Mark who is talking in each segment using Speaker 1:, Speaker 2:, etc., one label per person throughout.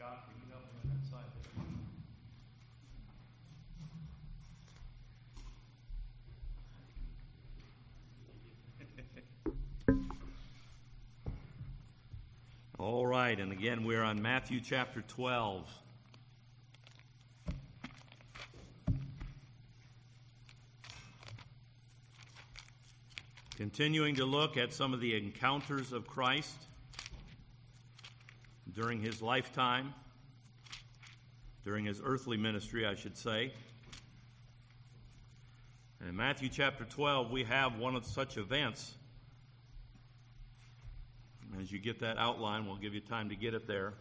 Speaker 1: Scott, can you help me on that side there? All right, and again, we're on Matthew chapter 12. Continuing to look at some of the encounters of Christ during his lifetime, during his earthly ministry, I should say. And in Matthew chapter 12, we have one of such events. As you get that outline, we'll give you time to get it there.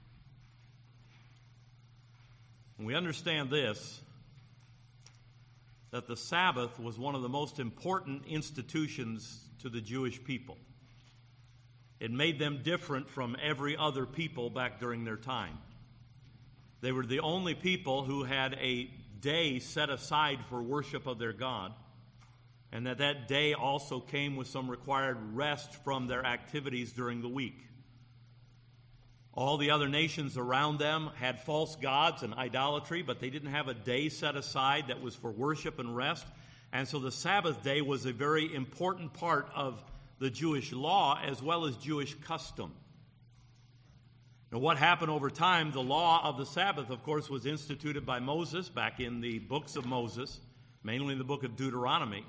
Speaker 1: And we understand this, that the Sabbath was one of the most important institutions to the Jewish people. It made them different from every other people back during their time. They were the only people who had a day set aside for worship of their God, and that day also came with some required rest from their activities during the week. All the other nations around them had false gods and idolatry, but they didn't have a day set aside that was for worship and rest. And so the Sabbath day was a very important part of the Jewish law as well as Jewish custom. Now, what happened over time, the law of the Sabbath, of course, was instituted by Moses back in the books of Moses, mainly in the book of Deuteronomy.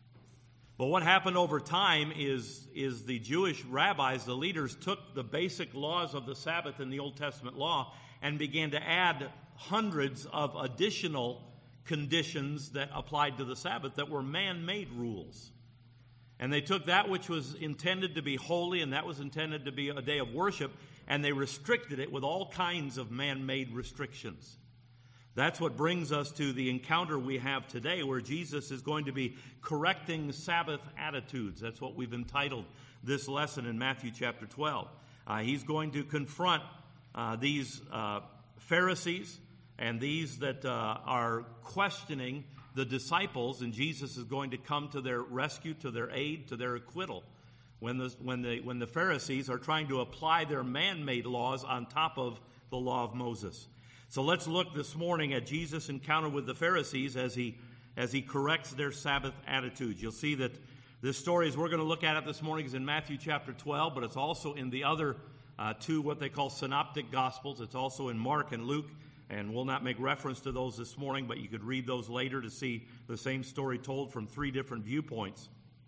Speaker 1: But what happened over time is the Jewish rabbis, the leaders, took the basic laws of the Sabbath in the Old Testament law and began to add hundreds of additional conditions that applied to the Sabbath that were man-made rules. And they took that which was intended to be holy and that was intended to be a day of worship, and they restricted it with all kinds of man-made restrictions. That's what brings us to the encounter we have today, where Jesus is going to be correcting Sabbath attitudes. That's what we've entitled this lesson in Matthew chapter 12. He's going to confront these Pharisees and these that are questioning the disciples, and Jesus is going to come to their rescue, to their aid, to their acquittal, when the Pharisees are trying to apply their man-made laws on top of the law of Moses. So let's look this morning at Jesus' encounter with the Pharisees as he corrects their Sabbath attitudes. You'll see that this story, as we're going to look at it this morning, is in Matthew chapter 12, but it's also in the other two, what they call synoptic gospels. It's also in Mark and Luke, and we'll not make reference to those this morning, but you could read those later to see the same story told from three different viewpoints.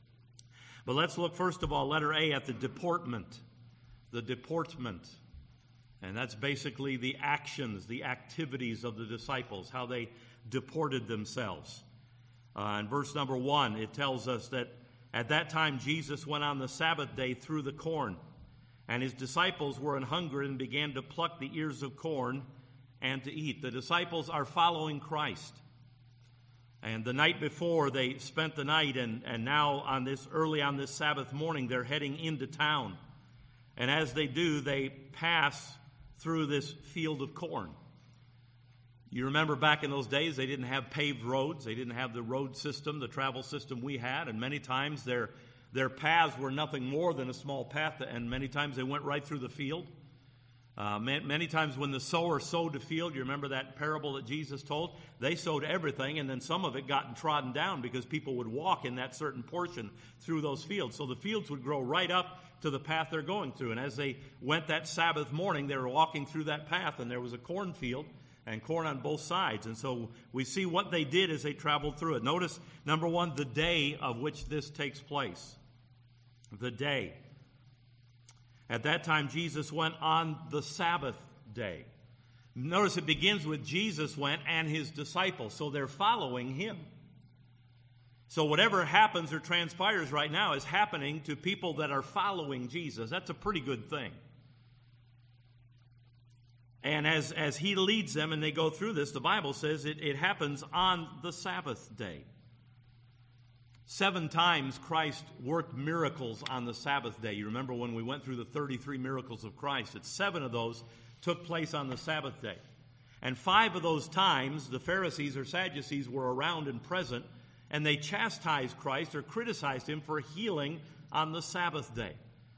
Speaker 1: But let's look first of all, letter A, at the deportment. The deportment. And that's basically the actions, the activities of the disciples, how they deported themselves. In verse number 1, it tells us that at that time Jesus went on the Sabbath day through the corn, and his disciples were an hunger and began to pluck the ears of corn and to eat. The disciples are following Christ. And the night before, they spent the night, and now early on this Sabbath morning, they're heading into town. And as they do, they pass through this field of corn. You remember back in those days, they didn't have paved roads. They didn't have the road system, the travel system we had. And many times their paths were nothing more than a small path. And many times they went right through the field. Many times when the sower sowed the field, you remember that parable that Jesus told? They sowed everything, and then some of it got trodden down because people would walk in that certain portion through those fields. So the fields would grow right up to the path they're going through. And as they went that Sabbath morning, they were walking through that path, and there was a cornfield and corn on both sides. And so we see what they did as they traveled through it. Notice, number one, the day of which this takes place. The day. At that time, Jesus went on the Sabbath day. Notice it begins with Jesus went and his disciples, so they're following him. So whatever happens or transpires right now is happening to people that are following Jesus. That's a pretty good thing. And as he leads them and they go through this, the Bible says it happens on the Sabbath day. 7 times Christ worked miracles on the Sabbath day. You remember when we went through the 33 miracles of Christ, that 7 of those took place on the Sabbath day. And 5 of those times, the Pharisees or Sadducees were around and present, and they chastised Christ or criticized him for healing on the Sabbath day.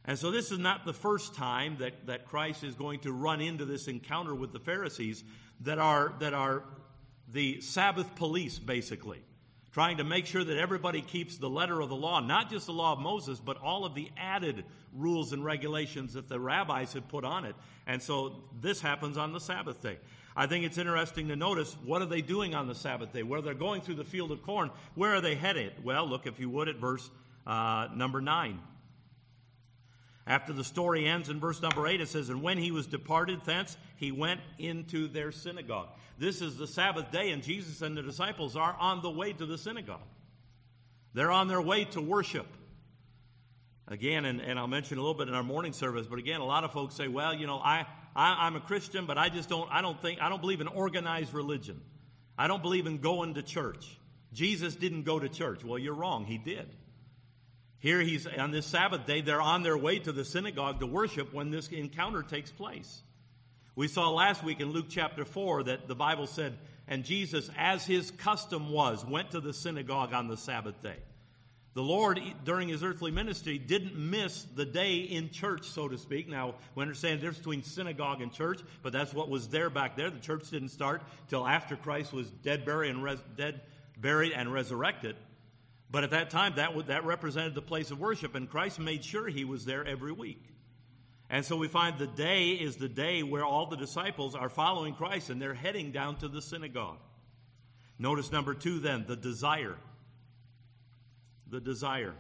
Speaker 1: And so this is not the first time that Christ is going to run into this encounter with the Pharisees that are the Sabbath police, basically, trying to make sure that everybody keeps the letter of the law, not just the law of Moses, but all of the added rules and regulations that the rabbis had put on it. And so this happens on the Sabbath day. I think it's interesting to notice, what are they doing on the Sabbath day? Where they're going through the field of corn, where are they headed? Well, look, if you would, at verse number 9. After the story ends in verse number 8, it says, "And when he was departed thence, he went into their synagogue." This is the Sabbath day, and Jesus and the disciples are on the way to the synagogue. They're on their way to worship. Again, and I'll mention a little bit in our morning service, but again, a lot of folks say, well, you know, I'm a Christian, but I don't believe in organized religion. I don't believe in going to church. Jesus didn't go to church. Well, you're wrong. He did. Here he's on this Sabbath day, they're on their way to the synagogue to worship when this encounter takes place. We saw last week in Luke chapter 4 that the Bible said, and Jesus, as his custom was, went to the synagogue on the Sabbath day. The Lord, during his earthly ministry, didn't miss the day in church, so to speak. Now, we understand the difference between synagogue and church, but that's what was there back there. The church didn't start till after Christ was dead, buried, and resurrected. But at that time, that represented the place of worship, and Christ made sure he was there every week. And so we find the day is the day where all the disciples are following Christ, and they're heading down to the synagogue. Notice number 2 then, the desire. The desire.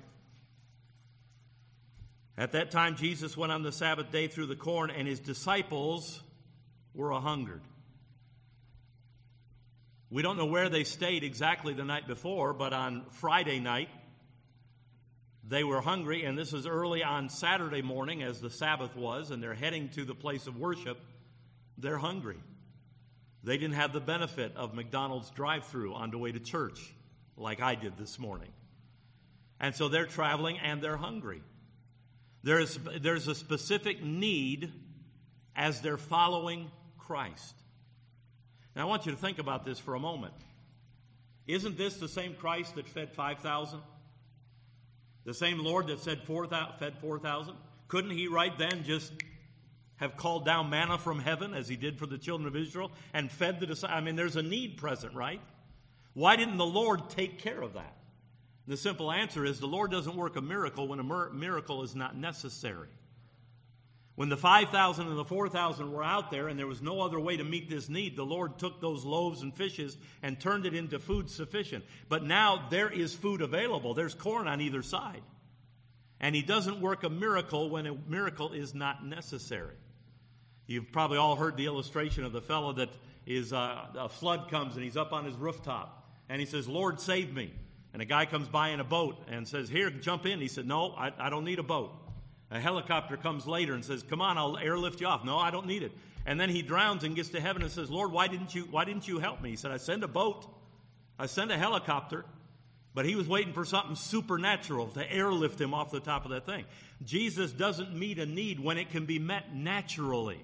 Speaker 1: At that time, Jesus went on the Sabbath day through the corn, and his disciples were a-hungered. We don't know where they stayed exactly the night before, but on Friday night, they were hungry, and this is early on Saturday morning, as the Sabbath was, and they're heading to the place of worship. They're hungry. They didn't have the benefit of McDonald's drive-thru on the way to church, like I did this morning. And so they're traveling, and they're hungry. There's a specific need as they're following Christ. Now, I want you to think about this for a moment. Isn't this the same Christ that fed 5,000? The same Lord that fed 4,000? Couldn't he right then just have called down manna from heaven as he did for the children of Israel and fed the disciples? I mean, there's a need present, right? Why didn't the Lord take care of that? The simple answer is the Lord doesn't work a miracle when a miracle is not necessary. When the 5,000 and the 4,000 were out there and there was no other way to meet this need, the Lord took those loaves and fishes and turned it into food sufficient. But now there is food available. There's corn on either side. And he doesn't work a miracle when a miracle is not necessary. You've probably all heard the illustration of the fellow that is a flood comes and he's up on his rooftop. And he says, "Lord, save me." And a guy comes by in a boat and says, "Here, jump in." He said, "No, I don't need a boat." A helicopter comes later and says, "Come on, I'll airlift you off." "No, I don't need it." And then he drowns and gets to heaven and says, "Lord, why didn't you help me?" He said, "I sent a boat. I sent a helicopter." But he was waiting for something supernatural to airlift him off the top of that thing. Jesus doesn't meet a need when it can be met naturally.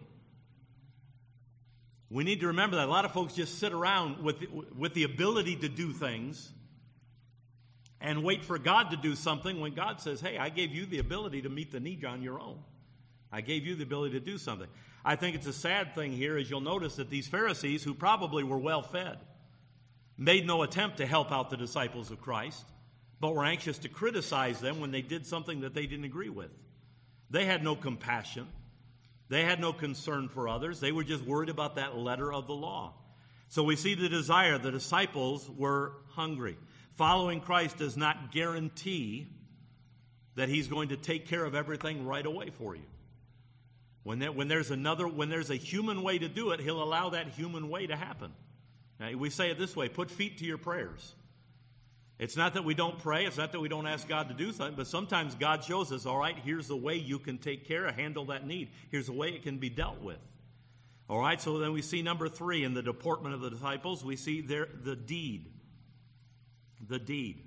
Speaker 1: We need to remember that. A lot of folks just sit around with the ability to do things and wait for God to do something when God says, "Hey, I gave you the ability to meet the need on your own. I gave you the ability to do something." I think it's a sad thing here, as you'll notice, that these Pharisees, who probably were well fed, made no attempt to help out the disciples of Christ, but were anxious to criticize them when they did something that they didn't agree with. They had no compassion. They had no concern for others. They were just worried about that letter of the law. So we see the desire. The disciples were hungry. Following Christ does not guarantee that he's going to take care of everything right away for you. When there's a human way to do it, he'll allow that human way to happen. Now, we say it this way: put feet to your prayers. It's not that we don't pray. It's not that we don't ask God to do something. But sometimes God shows us, all right, here's the way you can take care of, handle that need. Here's the way it can be dealt with. All right, so then we see number 3 in the deportment of the disciples. We see the deed. The deed.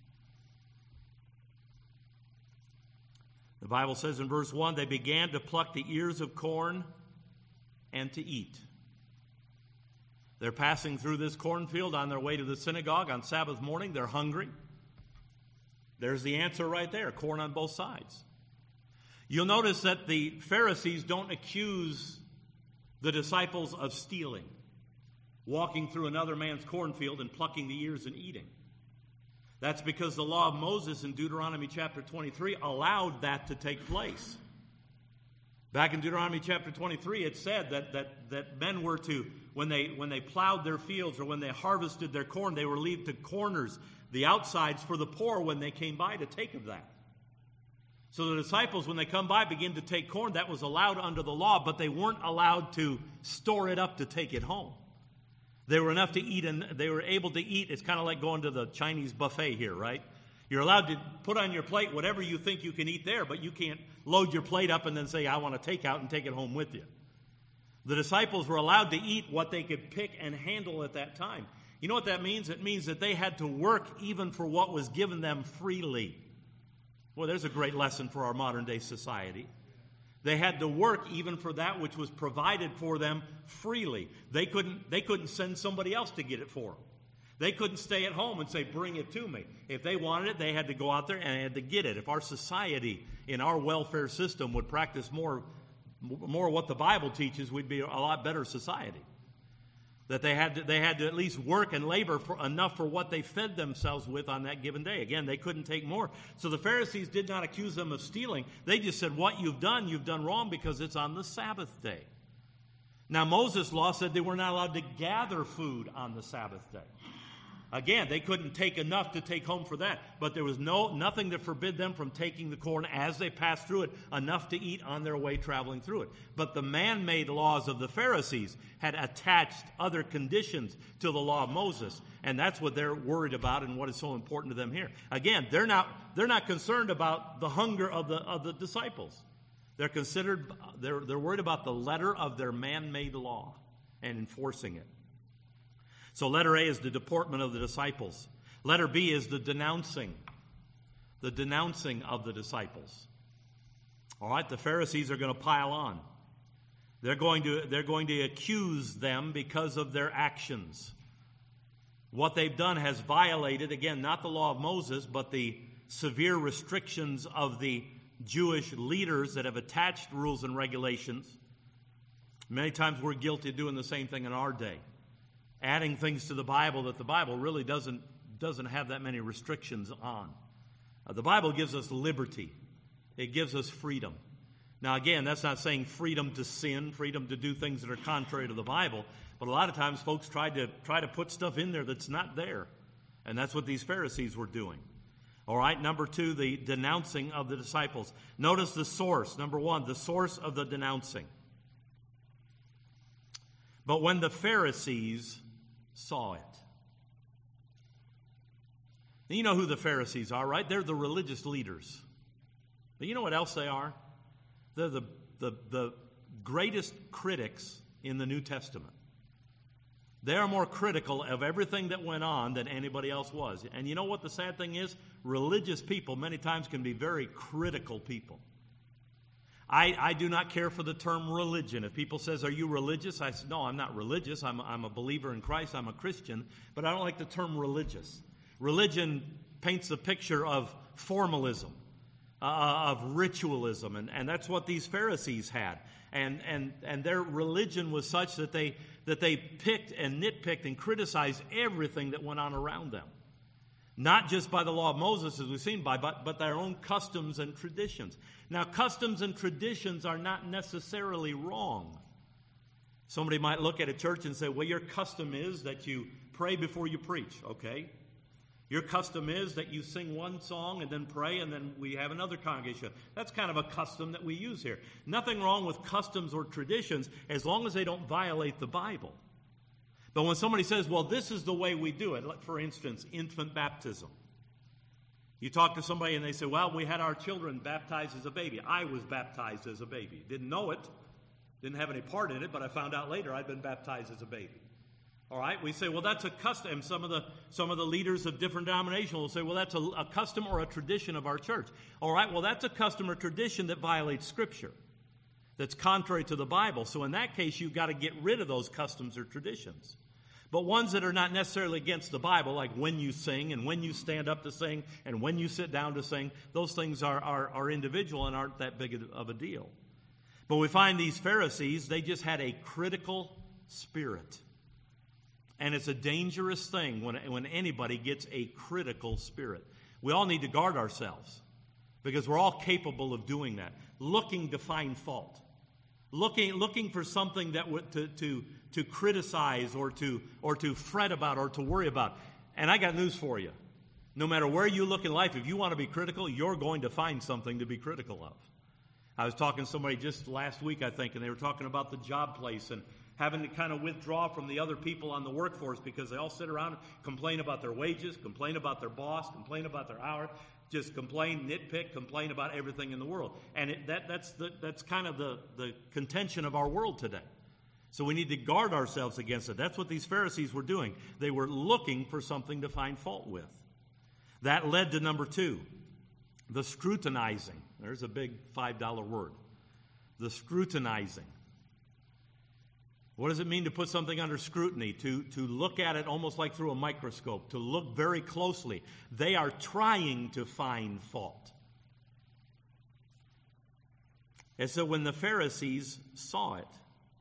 Speaker 1: The Bible says in verse 1, they began to pluck the ears of corn and to eat. They're passing through this cornfield on their way to the synagogue on Sabbath morning. They're hungry. There's the answer right there, corn on both sides. You'll notice that the Pharisees don't accuse the disciples of stealing, walking through another man's cornfield and plucking the ears and eating. That's because the law of Moses in Deuteronomy chapter 23 allowed that to take place. Back in Deuteronomy chapter 23, it said that men were to, when they plowed their fields or when they harvested their corn, they were leave the corners, the outsides, for the poor when they came by to take of that. So the disciples, when they come by, begin to take corn. That was allowed under the law, but they weren't allowed to store it up to take it home. They were enough to eat, and they were able to eat. It's kind of like going to the Chinese buffet here, right? You're allowed to put on your plate whatever you think you can eat there, but you can't load your plate up and then say, I want to take out and take it home with you. The disciples were allowed to eat what they could pick and handle at that time. You know what that means? It means that they had to work even for what was given them freely. Well, there's a great lesson for our modern day society. They had to work even for that which was provided for them freely. They couldn't send somebody else to get it for them. They couldn't stay at home and say, bring it to me. If they wanted it, they had to go out there and they had to get it. If our society in our welfare system would practice more what the Bible teaches, we'd be a lot better society. That they had to at least work and labor for enough for what they fed themselves with on that given day. Again, they couldn't take more. So the Pharisees did not accuse them of stealing. They just said, what you've done wrong because it's on the Sabbath day. Now, Moses' law said they were not allowed to gather food on the Sabbath day. Again, they couldn't take enough to take home for that. But there was nothing that forbid them from taking the corn as they passed through it, enough to eat on their way traveling through it. But the man-made laws of the Pharisees had attached other conditions to the law of Moses. And that's what they're worried about and what is so important to them here. Again, they're not concerned about the hunger of the disciples. They're worried about the letter of their man-made law and enforcing it. So letter A is the deportment of the disciples. Letter B is the denouncing of the disciples. All right, the Pharisees are going to pile on. They're going to accuse them because of their actions. What they've done has violated, again, not the law of Moses, but the severe restrictions of the Jewish leaders that have attached rules and regulations. Many times we're guilty of doing the same thing in our day. Adding things to the Bible that the Bible really doesn't have that many restrictions on. The Bible gives us liberty. It gives us freedom. Now, again, that's not saying freedom to sin, freedom to do things that are contrary to the Bible, but a lot of times folks try to put stuff in there that's not there. And that's what these Pharisees were doing. All right, number 2, the denouncing of the disciples. Notice the source. Number 1, the source of the denouncing. But when the Pharisees saw it. And you know who the Pharisees are, right? They're the religious leaders. But you know what else they are? They're the greatest critics in the New Testament. They are more critical of everything that went on than anybody else was. And you know what the sad thing is? Religious people many times can be very critical people. I do not care for the term religion. If people says, are you religious? I say, no, I'm not religious. I'm a believer in Christ. I'm a Christian. But I don't like the term religious. Religion paints a picture of formalism, of ritualism. And that's what these Pharisees had. And their religion was such that they picked and nitpicked and criticized everything that went on around them. Not just by the law of Moses, as we've seen, but their own customs and traditions. Now, customs and traditions are not necessarily wrong. Somebody might look at a church and say, well, your custom is that you pray before you preach, okay? Your custom is that you sing one song and then pray and then we have another congregation. That's kind of a custom that we use here. Nothing wrong with customs or traditions as long as they don't violate the Bible. But when somebody says, well, this is the way we do it, like for instance, infant baptism. You talk to somebody and they say, well, we had our children baptized as a baby. I was baptized as a baby. Didn't know it, didn't have any part in it, but I found out later I'd been baptized as a baby. All right, we say, well, that's a custom. Some of the leaders of different denominations will say, well, that's a custom or a tradition of our church. All right, well, that's a custom or tradition that violates Scripture, that's contrary to the Bible. So in that case, you've got to get rid of those customs or traditions. but ones that are not necessarily against the Bible, like when you sing and when you stand up to sing and when you sit down to sing. Those things are individual and aren't that big of a deal. But we find these Pharisees, they just had a critical spirit. And it's a dangerous thing when anybody gets a critical spirit. We all need to guard ourselves because we're all capable of doing that, looking to find fault, looking for something that would to criticize or to fret about or to worry about. And I got news for you. No matter where you look in life, if you want to be critical, you're going to find something to be critical of. I was talking to somebody just last week, I think, and they were talking about the job place and having to kind of withdraw from the other people on the workforce because they all sit around and complain about their wages, complain about their boss, complain about their hours, just complain, nitpick, complain about everything in the world. And that's kind of the contention of our world today. So we need to guard ourselves against it. That's what these Pharisees were doing. They were looking for something to find fault with. That led to number 2, the scrutinizing. There's a big $5 word. The scrutinizing. What does it mean to put something under scrutiny? To look at it almost like through a microscope, to look very closely. They are trying to find fault. And so when the Pharisees saw it,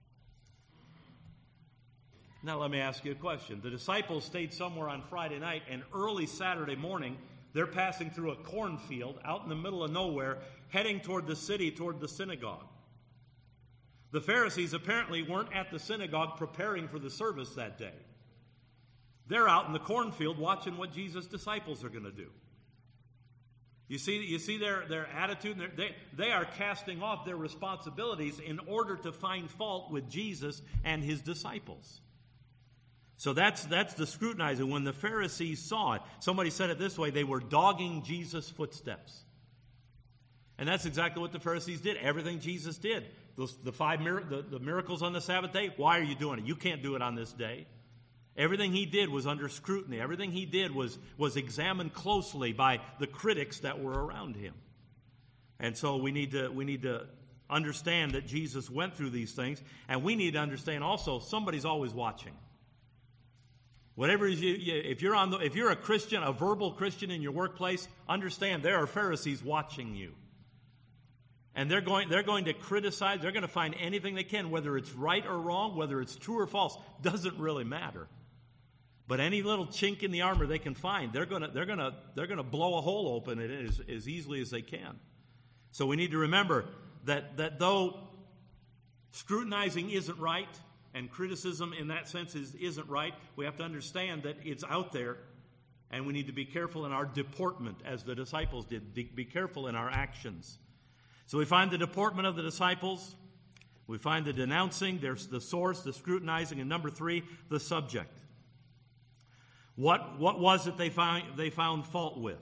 Speaker 1: now let me ask you a question. The disciples stayed somewhere on Friday night, and early Saturday morning, they're passing through a cornfield out in the middle of nowhere, heading toward the city, toward the synagogue. The Pharisees apparently weren't at the synagogue preparing for the service that day. They're out in the cornfield watching what Jesus' disciples are going to do. You see their attitude? They are casting off their responsibilities in order to find fault with Jesus and his disciples. So that's the scrutinizing. When the Pharisees saw it, somebody said it this way, they were dogging Jesus' footsteps. And that's exactly what the Pharisees did. Everything Jesus did. The miracles on the Sabbath day, why are you doing it? You can't do it on this day. Everything he did was under scrutiny. Everything he did was examined closely by the critics that were around him. And so we need to understand that Jesus went through these things, and we need to understand also somebody's always watching. Whatever is if you're a Christian, a verbal Christian in your workplace, understand there are Pharisees watching you. And they're going to criticize, they're going to find anything they can, whether it's right or wrong, whether it's true or false, doesn't really matter. But any little chink in the armor they can find, they're going to blow a hole open in it as easily as they can. So we need to remember that though scrutinizing isn't right, and criticism in that sense isn't right, we have to understand that it's out there, and we need to be careful in our deportment, as the disciples did. Be careful in our actions. So we find the deportment of the disciples. We find the denouncing. There's the source, the scrutinizing, and number 3, the subject. What was it they found fault with?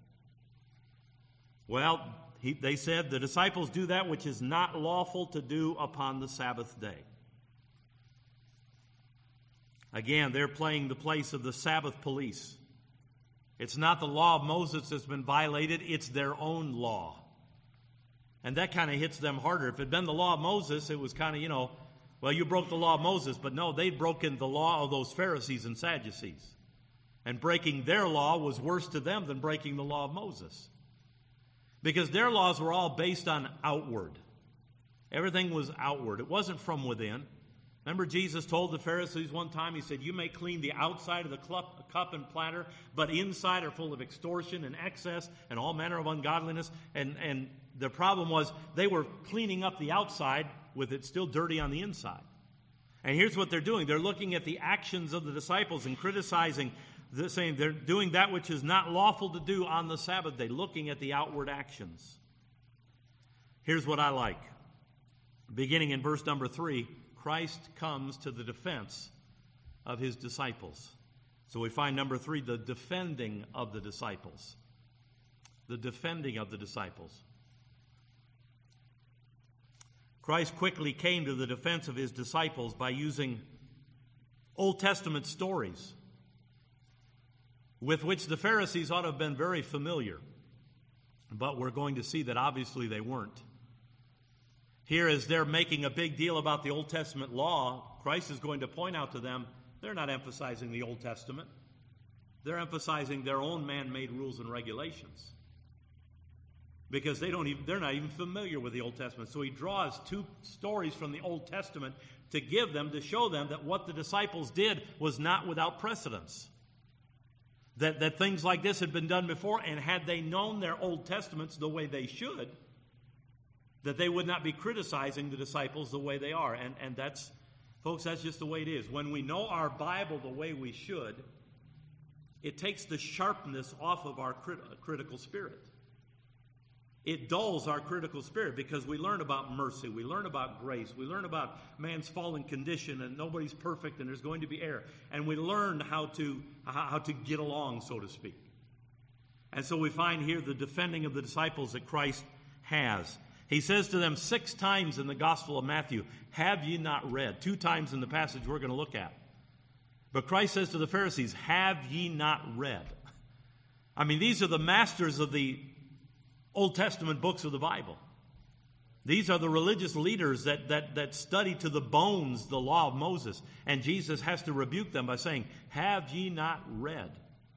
Speaker 1: Well, they said the disciples do that which is not lawful to do upon the Sabbath day. Again, they're playing the place of the Sabbath police. It's not the law of Moses that's been violated, it's their own law. And that kind of hits them harder. If it had been the law of Moses, it was kind of, well, you broke the law of Moses. But no, they'd broken the law of those Pharisees and Sadducees. And breaking their law was worse to them than breaking the law of Moses. Because their laws were all based on outward. Everything was outward. It wasn't from within. Remember, Jesus told the Pharisees one time, he said, you may clean the outside of the cup and platter, but inside are full of extortion and excess and all manner of ungodliness. And the problem was they were cleaning up the outside with it still dirty on the inside. And here's what they're doing. They're looking at the actions of the disciples and criticizing, saying they're doing that which is not lawful to do on the Sabbath day, looking at the outward actions. Here's what I like. Beginning in verse number 3, Christ comes to the defense of his disciples. So we find number 3, the defending of the disciples. The defending of the disciples. Christ quickly came to the defense of his disciples by using Old Testament stories with which the Pharisees ought to have been very familiar. But we're going to see that obviously they weren't. Here, as they're making a big deal about the Old Testament law, Christ is going to point out to them, They're not emphasizing the Old Testament. They're emphasizing their own man-made rules and regulations. Because they're not even familiar with the Old Testament. So he draws two stories from the Old Testament to give them, to show them that what the disciples did was not without precedence. That things like this had been done before, and had they known their Old Testaments the way they should, that they would not be criticizing the disciples the way they are. And that's, folks, that's just the way it is. When we know our Bible the way we should, it takes the sharpness off of our critical spirit. It dulls our critical spirit because we learn about mercy, we learn about grace, we learn about man's fallen condition and nobody's perfect and there's going to be error. And we learn how to get along, so to speak. And so we find here the defending of the disciples that Christ has. He says to them 6 times in the Gospel of Matthew, "Have ye not read?" 2 times in the passage we're going to look at. But Christ says to the Pharisees, "Have ye not read?" I mean, these are the masters of the Old Testament books of the Bible. These are the religious leaders that study to the bones the law of Moses. And Jesus has to rebuke them by saying, "Have ye not read?"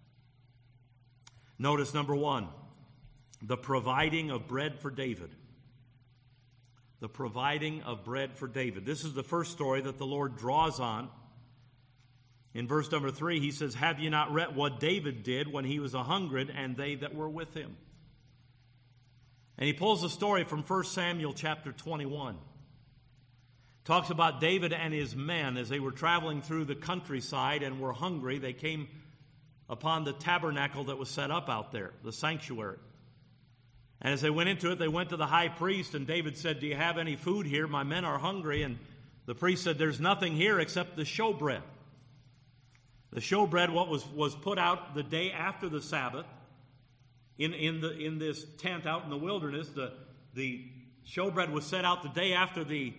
Speaker 1: Notice number 1, the providing of bread for David. The providing of bread for David. This is the first story that the Lord draws on. In verse number 3, he says, "Have ye not read what David did when he was a hungered, and they that were with him?" And he pulls a story from 1 Samuel chapter 21. Talks about David and his men as they were traveling through the countryside and were hungry. They came upon the tabernacle that was set up out there, the sanctuary. And as they went into it, they went to the high priest, and David said, "Do you have any food here? My men are hungry." And the priest said, "There's nothing here except the showbread." The showbread, what was put out the day after the Sabbath, in this tent out in the wilderness, the showbread was set out the day after the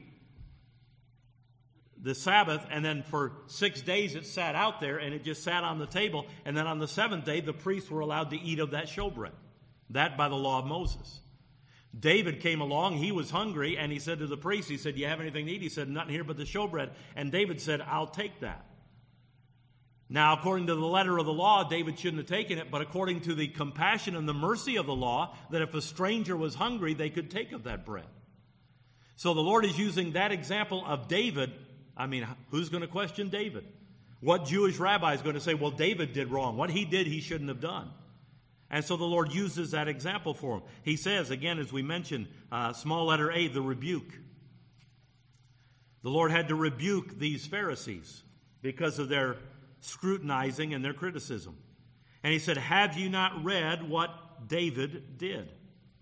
Speaker 1: Sabbath, and then for 6 days it sat out there, and it just sat on the table, and then on the 7th day the priests were allowed to eat of that showbread, that by the law of Moses. David came along, he was hungry, and he said to the priest, he said, "Do you have anything to eat?" He said, "Nothing here but the showbread." And David said, "I'll take that." Now, according to the letter of the law, David shouldn't have taken it, but according to the compassion and the mercy of the law, that if a stranger was hungry, they could take of that bread. So the Lord is using that example of David. I mean, who's going to question David? What Jewish rabbi is going to say, well, David did wrong. What he did, he shouldn't have done. And so the Lord uses that example for him. He says, again, as we mentioned, small letter A, the rebuke. The Lord had to rebuke these Pharisees because of their scrutinizing and their criticism. And he said, "Have you not read what David did?"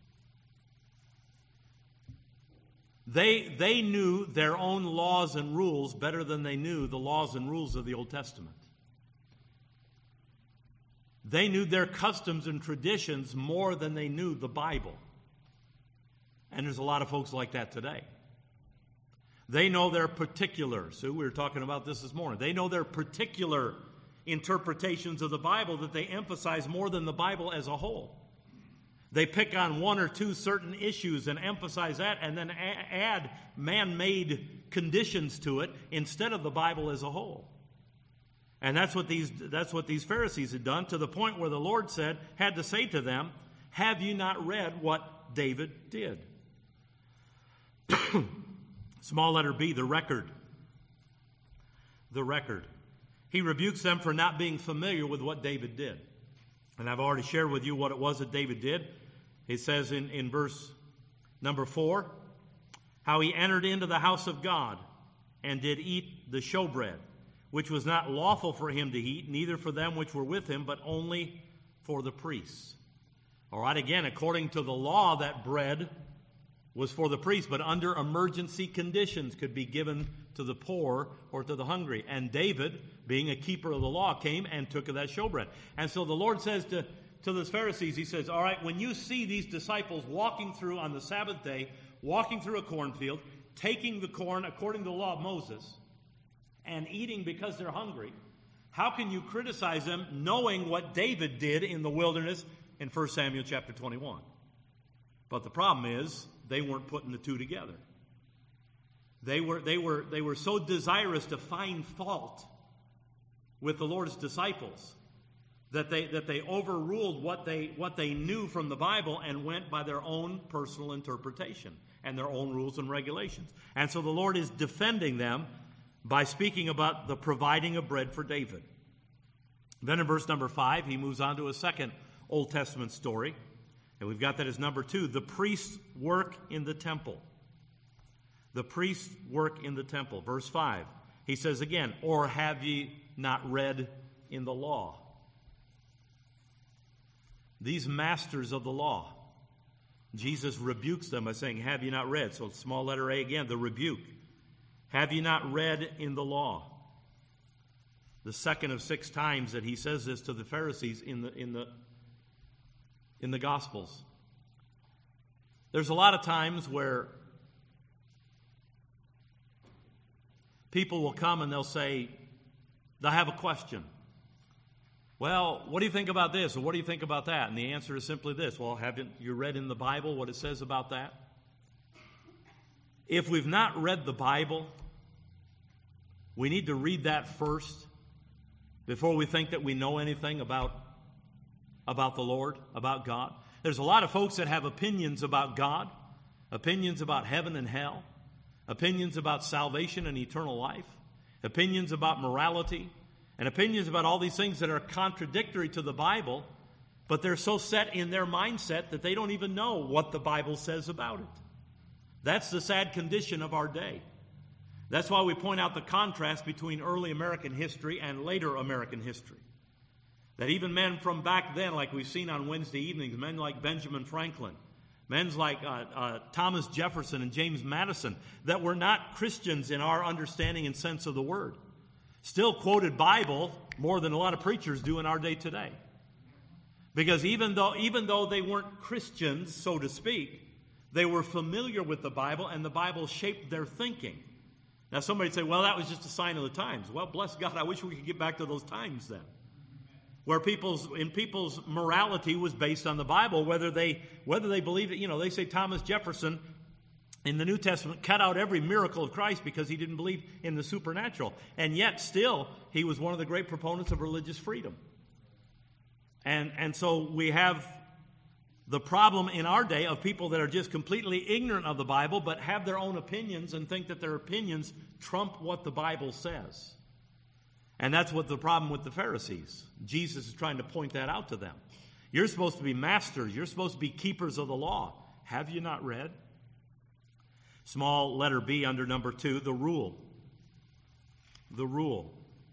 Speaker 1: They knew their own laws and rules better than they knew the laws and rules of the Old Testament. They knew their customs and traditions more than they knew the Bible. And there's a lot of folks like that today. They know their particulars. So we were talking about this morning. They know their particular interpretations of the Bible that they emphasize more than the Bible as a whole. They pick on 1 or 2 certain issues and emphasize that, and then add man-made conditions to it instead of the Bible as a whole. And that's what these Pharisees had done, to the point where the Lord had to say to them, "Have you not read what David did?" Small letter B, the record. The record. He rebukes them for not being familiar with what David did. And I've already shared with you what it was that David did. It says in verse number 4, how he entered into the house of God and did eat the showbread, which was not lawful for him to eat, neither for them which were with him, but only for the priests. All right, again, according to the law, that bread was for the priests, but under emergency conditions could be given to the poor or to the hungry. And David, being a keeper of the law, came and took of that showbread. And so the Lord says to the Pharisees, he says, all right, when you see these disciples walking through on the Sabbath day, walking through a cornfield, taking the corn according to the law of Moses, and eating because they're hungry, how can you criticize them knowing what David did in the wilderness in 1 Samuel chapter 21? But the problem is, they weren't putting the two together. They were so desirous to find fault with the Lord's disciples, that they overruled what they knew from the Bible and went by their own personal interpretation and their own rules and regulations. And so the Lord is defending them by speaking about the providing of bread for David. Then in verse number 5, he moves on to a second Old Testament story, and we've got that as number 2, the priest's work in the temple. The priest's work in the temple. Verse 5, he says again, or have ye not read in the law? These masters of the law, Jesus rebukes them by saying, have you not read? So small letter A again, the rebuke. Have you not read in the law? The second of 6 times that he says this to the Pharisees in the Gospels. There's a lot of times where people will come and they'll have a question. Well, what do you think about this? Or what do you think about that? And the answer is simply this. Well, haven't you read in the Bible what it says about that? If we've not read the Bible, we need to read that first before we think that we know anything about the Lord, about God. There's a lot of folks that have opinions about God, opinions about heaven and hell, opinions about salvation and eternal life, opinions about morality, and opinions about all these things that are contradictory to the Bible, but they're so set in their mindset that they don't even know what the Bible says about it. That's the sad condition of our day. That's why we point out the contrast between early American history and later American history. That even men from back then, like we've seen on Wednesday evenings, men like Benjamin Franklin, men like Thomas Jefferson and James Madison, that were not Christians in our understanding and sense of the word, still quoted Bible more than a lot of preachers do in our day today. Because even though they weren't Christians, so to speak, they were familiar with the Bible, and the Bible shaped their thinking. Now somebody would say, well, that was just a sign of the times. Well, bless God, I wish we could get back to those times then, where people's morality was based on the Bible, whether they believed it. They say Thomas Jefferson in the New Testament cut out every miracle of Christ because he didn't believe in the supernatural. And yet still, he was one of the great proponents of religious freedom. And so we have the problem in our day of people that are just completely ignorant of the Bible but have their own opinions and think that their opinions trump what the Bible says. And that's what the problem with the Pharisees. Jesus is trying to point that out to them. You're supposed to be masters. You're supposed to be keepers of the law. Have you not read? Small letter B under number 2, the rule. The rule.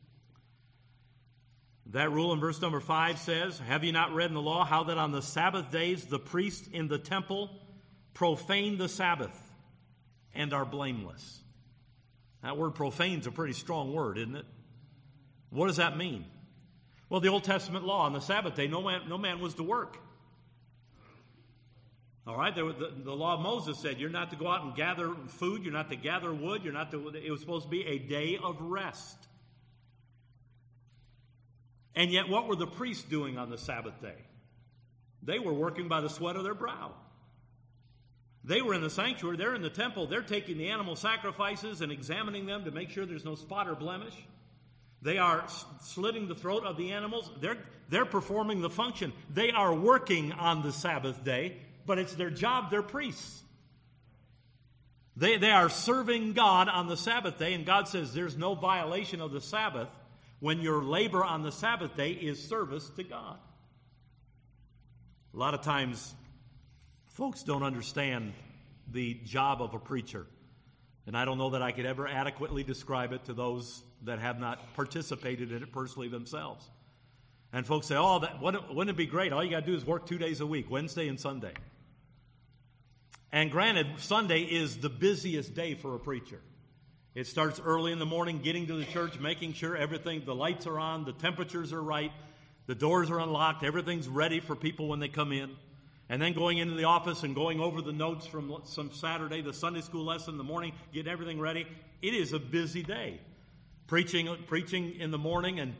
Speaker 1: That rule in verse number 5 says, have you not read in the law how that on the Sabbath days the priests in the temple profane the Sabbath and are blameless? That word profane is a pretty strong word, isn't it? What does that mean? Well, the Old Testament law on the Sabbath day, no man was to work. All right, the law of Moses said you're not to go out and gather food, you're not to gather wood, it was supposed to be a day of rest. And yet, what were the priests doing on the Sabbath day? They were working by the sweat of their brow. They were in the sanctuary, they're in the temple, they're taking the animal sacrifices and examining them to make sure there's no spot or blemish. They are slitting the throat of the animals. They're performing the function. They are working on the Sabbath day, but it's their job, they're priests. They are serving God on the Sabbath day, and God says there's no violation of the Sabbath when your labor on the Sabbath day is service to God. A lot of times, folks don't understand the job of a preacher. And I don't know that I could ever adequately describe it to those that have not participated in it personally themselves. And folks say, wouldn't it be great? All you got to do is work 2 days a week, Wednesday and Sunday. And granted, Sunday is the busiest day for a preacher. It starts early in the morning, getting to the church, making sure the lights are on, the temperatures are right, the doors are unlocked, everything's ready for people when they come in. And then going into the office and going over the notes from some Saturday, the Sunday school lesson in the morning, getting everything ready. It is a busy day. Preaching in the morning, and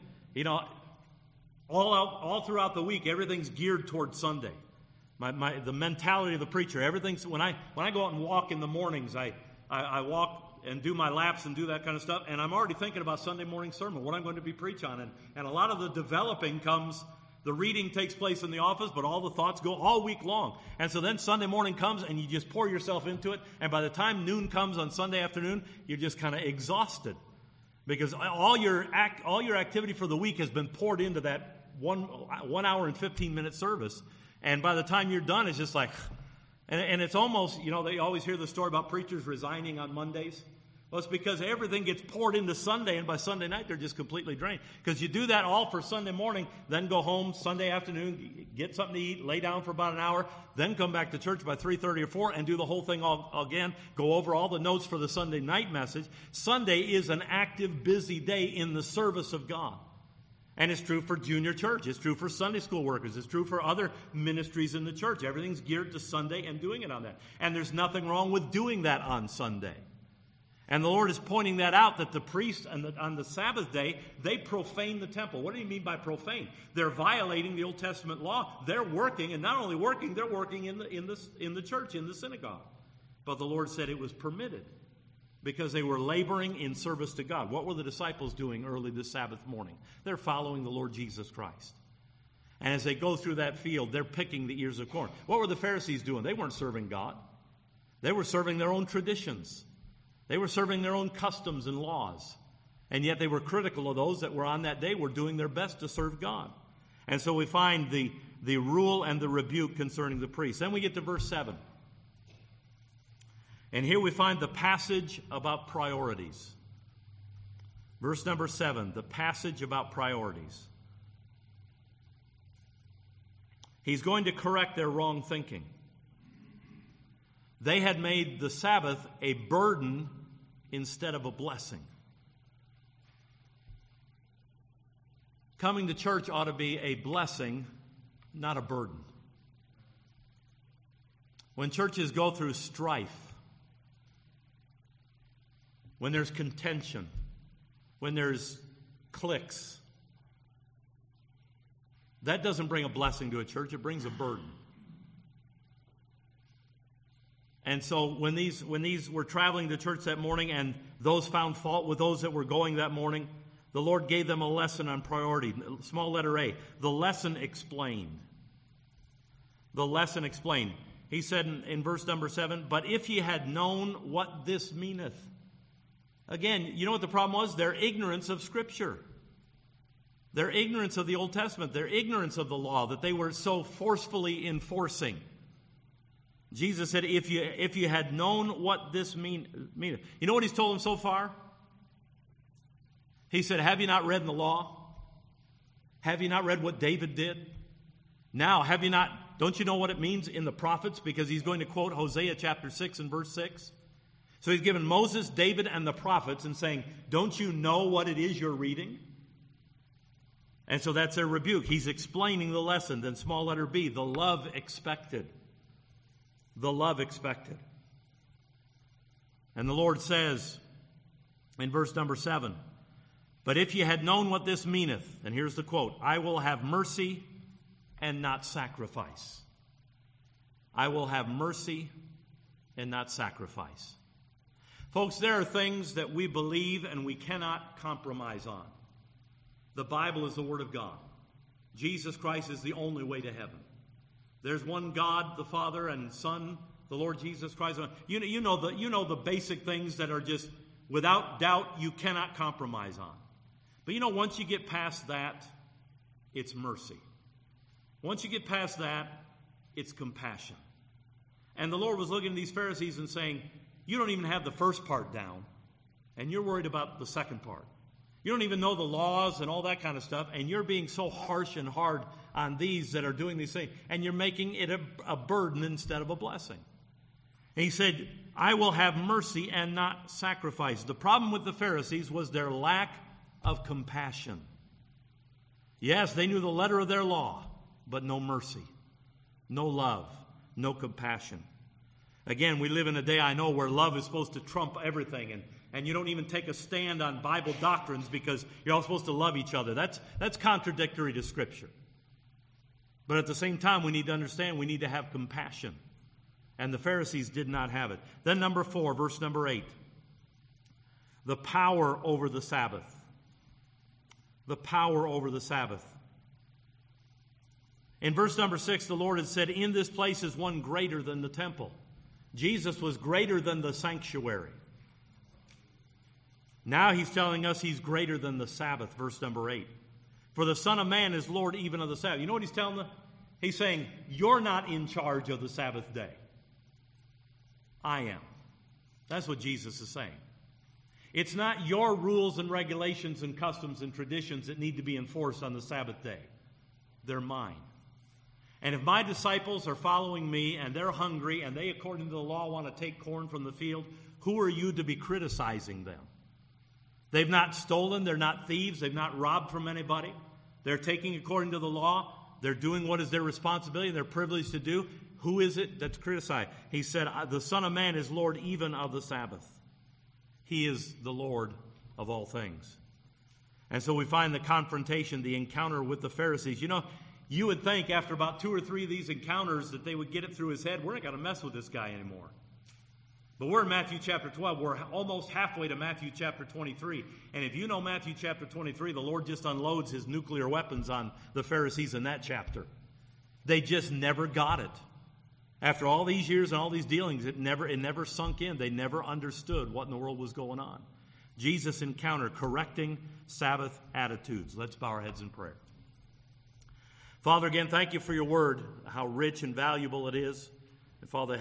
Speaker 1: all throughout the week, everything's geared towards Sunday. The mentality of the preacher, everything's when I go out and walk in the mornings, I walk and do my laps and do that kind of stuff, and I'm already thinking about Sunday morning sermon, what I'm going to be preaching on. And a lot of the developing comes, the reading takes place in the office, but all the thoughts go all week long. And so then Sunday morning comes, and you just pour yourself into it, and by the time noon comes on Sunday afternoon, you're just kind of exhausted. Because all your activity for the week has been poured into that 1 hour and 15-minute service. And by the time you're done, it's just like, and it's almost, they always hear the story about preachers resigning on Mondays. Well, it's because everything gets poured into Sunday, and by Sunday night, they're just completely drained. Because you do that all for Sunday morning, then go home Sunday afternoon, get something to eat, lay down for about an hour, then come back to church by 3:30 or 4 and do the whole thing all again, go over all the notes for the Sunday night message. Sunday is an active, busy day in the service of God. And it's true for junior church. It's true for Sunday school workers. It's true for other ministries in the church. Everything's geared to Sunday and doing it on that. And there's nothing wrong with doing that on Sunday. And the Lord is pointing that out, that the priests on the Sabbath day, they profane the temple. What do you mean by profane? They're violating the Old Testament law. They're working, and not only working, they're working in the church, in the synagogue. But the Lord said it was permitted because they were laboring in service to God. What were the disciples doing early this Sabbath morning? They're following the Lord Jesus Christ. And as they go through that field, they're picking the ears of corn. What were the Pharisees doing? They weren't serving God. They were serving their own traditions. They were serving their own customs and laws. And yet they were critical of those that were on that day were doing their best to serve God. And so we find the rule and the rebuke concerning the priests. Then we get to verse 7. And here we find the passage about priorities. Verse number 7, the passage about priorities. He's going to correct their wrong thinking. They had made the Sabbath a burden instead of a blessing. Coming to church ought to be a blessing, not a burden. When churches go through strife, when there's contention, when there's cliques, that doesn't bring a blessing to a church, it brings a burden. And so when these were traveling to church that morning and those found fault with those that were going that morning, the Lord gave them a lesson on priority. Small letter A. The lesson explained. The lesson explained. He said in verse number 7, but if ye had known what this meaneth. Again, you know what the problem was? Their ignorance of Scripture. Their ignorance of the Old Testament. Their ignorance of the law that they were so forcefully enforcing. Jesus said, if you had known what this meaneth. You know what he's told them so far? He said, have you not read in the law? Have you not read what David did? Now, don't you know what it means in the prophets? Because he's going to quote Hosea chapter 6 and verse 6. So he's given Moses, David, and the prophets and saying, don't you know what it is you're reading? And so that's their rebuke. He's explaining the lesson. Then small letter B, the love expected. The love expected. And the Lord says in verse number 7, but if ye had known what this meaneth, and here's the quote, I will have mercy and not sacrifice. I will have mercy and not sacrifice. Folks, there are things that we believe and we cannot compromise on. The Bible is the Word of God. Jesus Christ is the only way to heaven. There's one God, the Father and Son, the Lord Jesus Christ. You know the basic things that are just, without doubt, you cannot compromise on. But once you get past that, it's mercy. Once you get past that, it's compassion. And the Lord was looking at these Pharisees and saying, you don't even have the first part down, and you're worried about the second part. You don't even know the laws and all that kind of stuff, and you're being so harsh and hard on these that are doing these things, and you're making it a burden instead of a blessing. And he said, I will have mercy and not sacrifice. The problem with the Pharisees was their lack of compassion. Yes, they knew the letter of their law, but no mercy, no love, no compassion. Again, we live in a day, I know, where love is supposed to trump everything, and you don't even take a stand on Bible doctrines because you're all supposed to love each other. That's contradictory to Scripture. But at the same time, we need to understand we need to have compassion. And the Pharisees did not have it. Then number 4, verse number 8. The power over the Sabbath. The power over the Sabbath. In verse number 6, the Lord had said, in this place is one greater than the temple. Jesus was greater than the sanctuary. Now he's telling us he's greater than the Sabbath, verse number 8. For the Son of Man is Lord even of the Sabbath. You know what he's telling them? He's saying, you're not in charge of the Sabbath day. I am. That's what Jesus is saying. It's not your rules and regulations and customs and traditions that need to be enforced on the Sabbath day. They're mine. And if my disciples are following me and they're hungry and they, according to the law, want to take corn from the field, who are you to be criticizing them? They've not stolen. They're not thieves. They've not robbed from anybody. They're taking according to the law. They're doing what is their responsibility and their privilege to do. Who is it that's criticized? He said, the Son of Man is Lord even of the Sabbath. He is the Lord of all things. And so we find the confrontation, the encounter with the Pharisees. You know, you would think after about 2 or 3 of these encounters that they would get it through his head, we're not going to mess with this guy anymore. But we're in Matthew chapter 12. We're almost halfway to Matthew chapter 23. And if you know Matthew chapter 23, the Lord just unloads his nuclear weapons on the Pharisees in that chapter. They just never got it. After all these years and all these dealings, it never sunk in. They never understood what in the world was going on. Jesus encountered correcting Sabbath attitudes. Let's bow our heads in prayer. Father, again, thank you for your word, how rich and valuable it is. And Father,